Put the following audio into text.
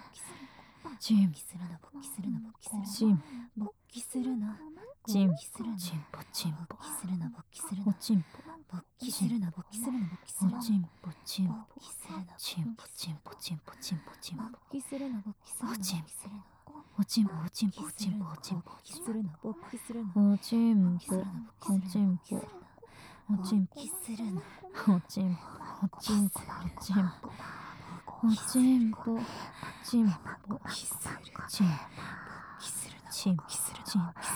チンするな勃起するな勃起するなチン勃起するなチン勃起するなチンポチンポ勃起するな勃起するおなチンポ勃起するな勃起するな勃起するなおチンポチンポ勃起するなチンポチンポチンポチンポチンポ勃起するな勃起するなおチン勃起するなおチンポおチンポおチンポおチンポ勃起するな勃起するなおチンポ勃起するなおチンポおチンポ勃起するなおチンポおチンポおチンポおチンポチンポ勃起するチン勃起するなチン勃起するチンな